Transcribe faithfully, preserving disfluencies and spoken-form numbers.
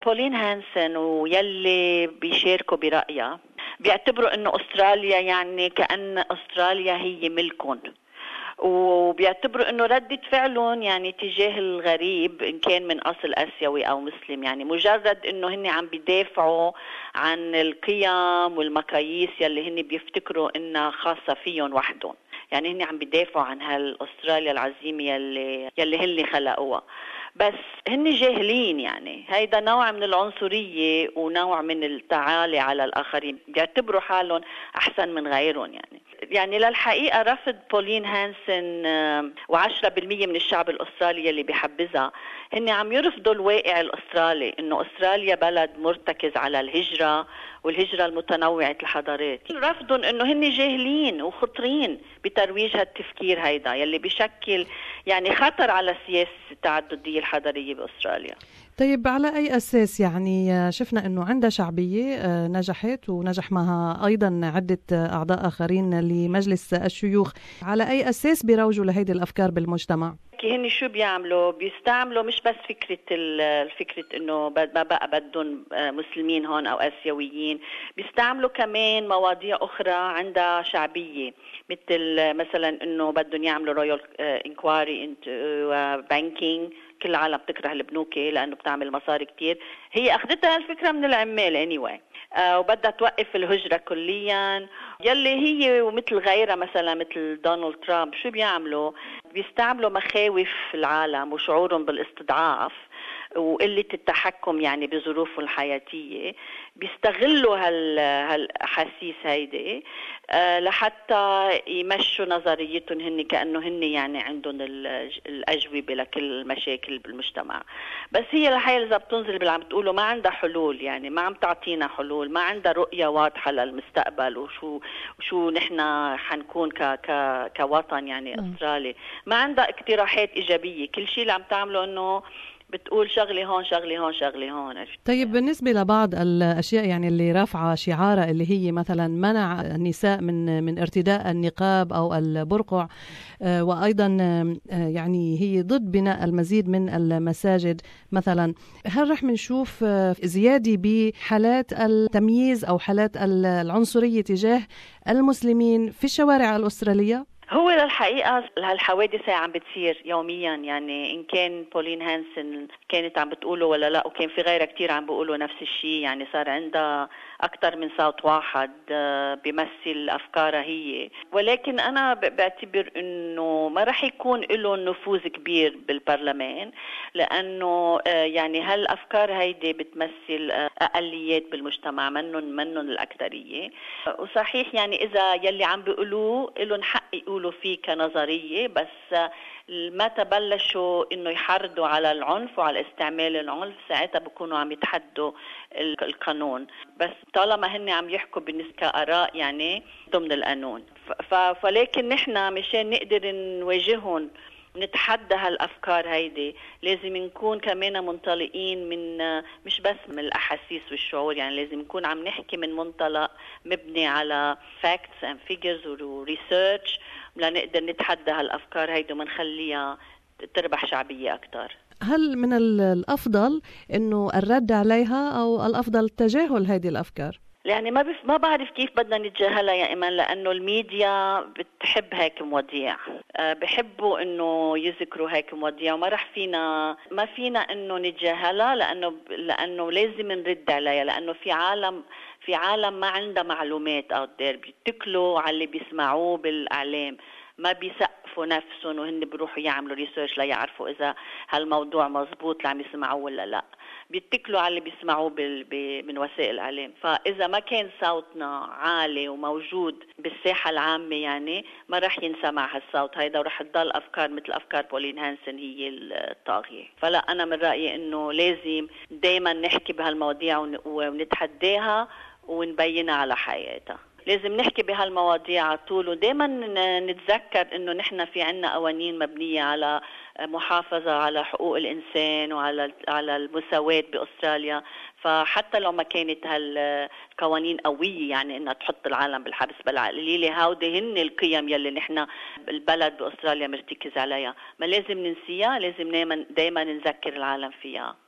بولين هانسن ويلي بيشاركوا برأيها بيعتبروا انه استراليا يعني كأن استراليا هي ملكهم، وبيعتبروا انه ردة فعلهم يعني تجاه الغريب ان كان من اصل اسيوي او مسلم، يعني مجرد انه هن عم بيدافعوا عن القيم والمقاييس يلي هن بيفتكروا انها خاصة فيهم وحدهم، يعني هن عم بيدافعوا عن هالاستراليا العظيمة يلي يلي هن خلقوها. بس هن جاهلين، يعني هيدا نوع من العنصرية ونوع من التعالي على الآخرين، بيعتبروا حالهم أحسن من غيرهم. يعني يعني للحقيقة رفض بولين هانسن وعشرة بالمية من الشعب الأسترالي اللي بيحبذها هن عم يرفضوا الواقع الأسترالي، إنه أستراليا بلد مرتكز على الهجرة والهجرة المتنوعة الحضارات. رفضهم إنه هن جاهلين وخطرين بترويج هالتفكير هيدا يلي بيشكل يعني خطر على سياسة التعددية الحضارية بأستراليا. طيب على أي أساس؟ يعني شفنا أنه عندها شعبية نجحت ونجح معها أيضا عدة أعضاء آخرين لمجلس الشيوخ، على أي أساس بيروجوا لهيدي الأفكار بالمجتمع؟ هن شو بيعملوا؟ بيستعملوا مش بس فكرة الفكرة إنه ما بقى بدهم مسلمين هون أو آسيويين، بيستعملوا كمان مواضيع أخرى عندها شعبية، مثل مثلا إنه بدهم يعملوا رويال انكواري انتو بانكينج. كل العالم بتكره البنوك لأنه بتعمل مصاري كتير، هي أخذتها الفكرة من العمال anyway. آه وبدها توقف الهجرة كليا، يلي هي ومثل غيرها مثلا مثل دونالد ترامب شو بيعملوا؟ بيستعملوا مخاوف العالم وشعورهم بالاستضعاف وقلة التحكم يعني بظروفهم الحياتية، بيستغلوا هال هالأحاسيس هيدي أه لحتى يمشوا نظريتهم هن كأنه هن يعني عندهم الأجوبة لكل المشاكل بالمجتمع. بس هي الحقيقة إذا بتنزل باللي عم تقوله ما عندها حلول، يعني ما عم تعطينا حلول، ما عندها رؤية واضحة للمستقبل وشو وشو نحن حنكون ك ك كوطن يعني أسترالي. ما عندها اقتراحات إيجابية، كل شيء اللي عم تعمله إنه بتقول شغلي هون شغلي هون شغلي هون. طيب بالنسبة لبعض الأشياء يعني اللي رافعة شعارة اللي هي مثلا منع النساء من من ارتداء النقاب أو البرقع، وأيضا يعني هي ضد بناء المزيد من المساجد مثلا، هل رح منشوف زيادة بحالات التمييز أو حالات العنصرية تجاه المسلمين في الشوارع الأسترالية؟ هو للحقيقة هالحوادث عم بتصير يوميا، يعني إن كان بولين هانسن كانت عم بتقوله ولا لا، وكان في غيرها كتير عم بيقولوا نفس الشيء، يعني صار عندها أكتر من صوت واحد بيمثل أفكارها هي. ولكن أنا بعتبر إنه ما رح يكون له نفوذ كبير بالبرلمان، لأنه يعني هالأفكار هيدي بتمثل أقليات بالمجتمع، منن منن الأكثرية. وصحيح يعني إذا يلي عم بيقولوه لهم حق يقولوا فيه كنظرية، بس ما تبلشوا إنه يحرضوا على العنف وعلى استعمال العنف ساعتها بيكونوا عم يتحدوا القانون. بس طالما هن عم يحكوا بالنسبة كآراء يعني ضمن القانون، فلكن نحن مشان نقدر نواجههم نتحدى هالأفكار هيدي لازم نكون كمان منطلقين من مش بس من الأحاسيس والشعور، يعني لازم نكون عم نحكي من منطلق مبني على facts and figures و research لنقدر نتحدى هالأفكار هيدي ونخليها تربح شعبية أكتر. هل من الأفضل إنه الرد عليها أو الأفضل تجاهل هذه الأفكار؟ يعني ما بف... ما بعرف كيف بدنا نتجاهلها يا إيمان، لأنه الميديا بتحب هيك مواضيع، أه بحبوا إنه يذكروا هيك مواضيع، وما رح فينا ما فينا إنه نتجاهلها، لأنه لأنه لازم نرد عليها، لأنه في عالم في عالم ما عندها معلومات out there، بيتكلوا على اللي بيسمعوه بالإعلام، ما بيسقفوا نفسهم وهن بيروحوا يعملوا ريسيرش ليعرفوا إذا هالموضوع مزبوط اللي عم يسمعوه ولا لا، بيتكلوا على اللي بيسمعوه بال... ب... من وسائل الإعلام. فإذا ما كان صوتنا عالي وموجود بالساحة العامة يعني ما رح ينسمع هالصوت هيدا، ورح تضل أفكار مثل أفكار بولين هانسن هي الطاغية. فلا أنا من رأيي إنه لازم دايما نحكي بهالمواضيع ون... ونتحداها ونبينها على حياتها. لازم نحكي بهالمواضيع على طول، ودايما نتذكر انه نحن في عنا قوانين مبنية على محافظة على حقوق الانسان وعلى على المساواة باستراليا. فحتى لو ما كانت هالقوانين قوية يعني انها تحط العالم بالحبس بالعقلية، هودي هن القيم يلي نحن البلد باستراليا مرتكز عليها، ما لازم ننسيها، لازم دايما دايما نذكر العالم فيها.